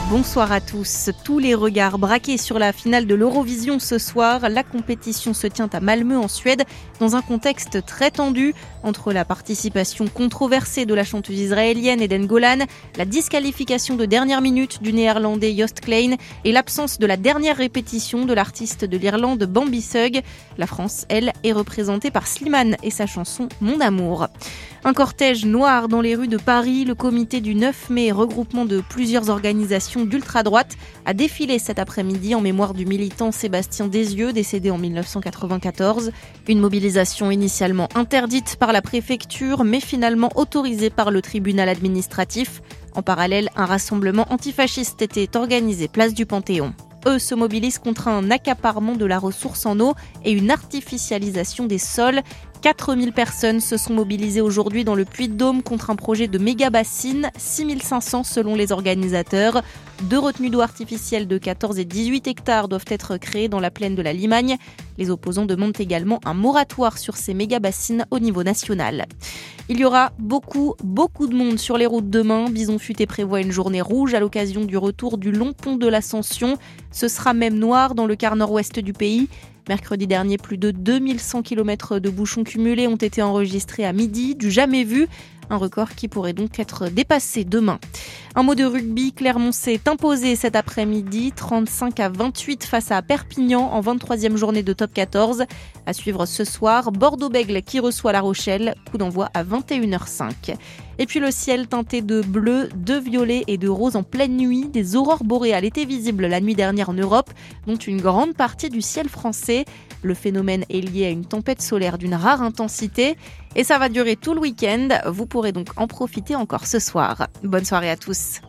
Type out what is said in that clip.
Bonsoir à tous. Tous les regards braqués sur la finale de l'Eurovision ce soir. La compétition se tient à Malmö en Suède dans un contexte très tendu entre la participation controversée de la chanteuse israélienne Eden Golan, la disqualification de dernière minute du néerlandais Joost Klein et l'absence de la dernière répétition de l'artiste de l'Irlande Bambi Sugg. La France, elle, est représentée par Slimane et sa chanson Mon amour. Un cortège noir dans les rues de Paris. Le comité du 9 mai, regroupement de plusieurs organisations d'ultra-droite, a défilé cet après-midi en mémoire du militant Sébastien Desieux, décédé en 1994. Une mobilisation initialement interdite par la préfecture, mais finalement autorisée par le tribunal administratif. En parallèle, un rassemblement antifasciste était organisé place du Panthéon. Eux se mobilisent contre un accaparement de la ressource en eau et une artificialisation des sols. 4000 personnes se sont mobilisées aujourd'hui dans le Puy-de-Dôme contre un projet de méga-bassine, 6500 selon les organisateurs. 2 retenues d'eau artificielles de 14 et 18 hectares doivent être créées dans la plaine de la Limagne. Les opposants demandent également un moratoire sur ces méga-bassines au niveau national. Il y aura beaucoup de monde sur les routes demain. Bison Futé prévoit une journée rouge à l'occasion du retour du long pont de l'Ascension. Ce sera même noir dans le quart nord-ouest du pays. Mercredi dernier, plus de 2100 km de bouchons cumulés ont été enregistrés à midi, du jamais vu. Un record qui pourrait donc être dépassé demain. Un mot de rugby, Clermont s'est imposé cet après-midi, 35-28 face à Perpignan en 23e journée de top 14. À suivre ce soir, Bordeaux-Bègles qui reçoit La Rochelle, coup d'envoi à 21h05. Et puis le ciel teinté de bleu, de violet et de rose en pleine nuit. Des aurores boréales étaient visibles la nuit dernière en Europe, dont une grande partie du ciel français. Le phénomène est lié à une tempête solaire d'une rare intensité. Et ça va durer tout le week-end. Vous pourrez donc en profiter encore ce soir. Bonne soirée à tous.